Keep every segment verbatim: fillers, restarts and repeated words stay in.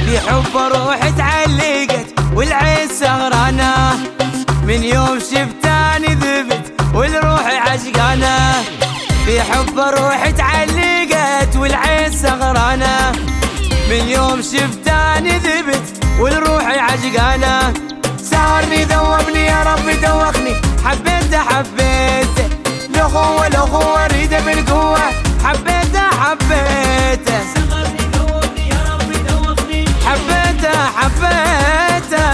في حب روحي تعلقت والعين سهرانة، من يوم شفتاني ذبت والروح عشقانة. في حب روحي تعلقت والعين سهرانة، من يوم شفتاني ذبت والروح عشقانة. سهرني ذوبني يا ربي دوخني، حبيته حبيته الأخوة الأخوة أريده بالقوة، حبيته حبيته سهرني ذوبني يا ربي دوخني، حبيته حبيته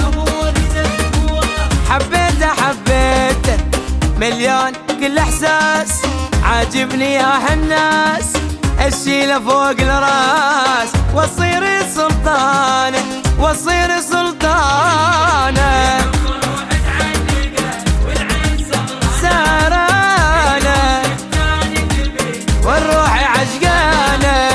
حبيته حبيته مليان كل إحساس، عاجبني يا هالناس الشيله فوق الراس، واصير سلطانه واصير سلطانه. سهرانه والروح عشقانه.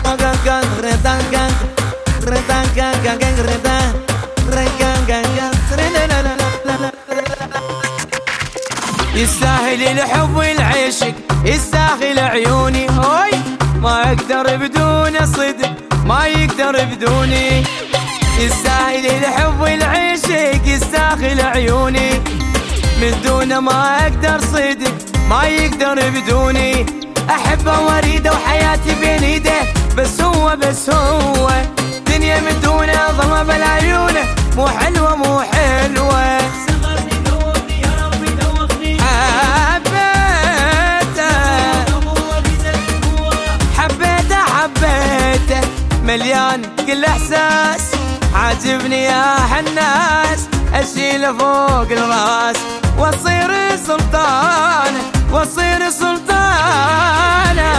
يستاهل الحب والعشق، يستاهل عيوني هوي، ما اقدر بدون صدق، ما يقدر بدوني. يستاهل الحب والعشق، يستاهل عيوني، من دونه ما اقدر صدق، ما يقدر بدوني. احبه واريده وحياتي بين ايده، بس هو بس هو دنيا من دونه ظلمه بالعيونه، مو حلوه مو حلوه. مليان كل احساس، عاجبني يا هالناس اشيله فوق الراس، واصير سلطانه واصير سلطانه.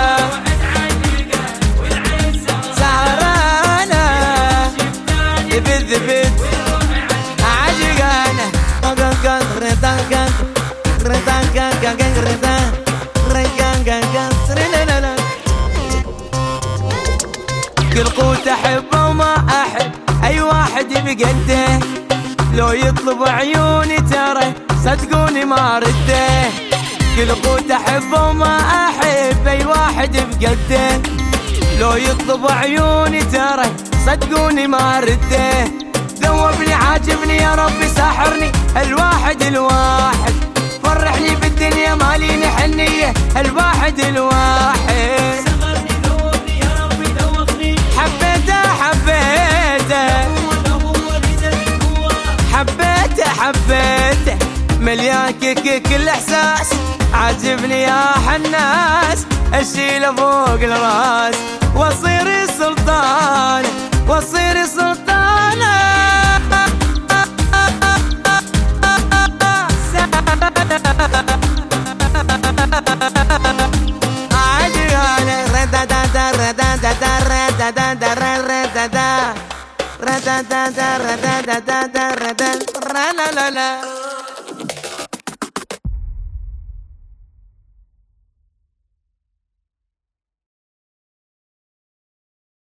سهرانه ذبت ذبت عشقانه. كل قوت احبه وما احب اي واحد بقده، لو يطلب عيوني ترى صدقوني ما رده. كل قوت احبه وما احب اي واحد بقده، لو يطلب عيوني ترى صدقوني ما رده. ذوبني عاجبني يا ربي ساحرني الواحد الواحد، فرحني بالدنيا ماليني حنيه الواحد الواحد. حبيته حبيته حبيته حبيته مليان كيك كل احساس، عاجبني يا حناس اشيله فوق الراس، واصير سلطانه واصير سلطانه. da da da da da da da da da da da da da da da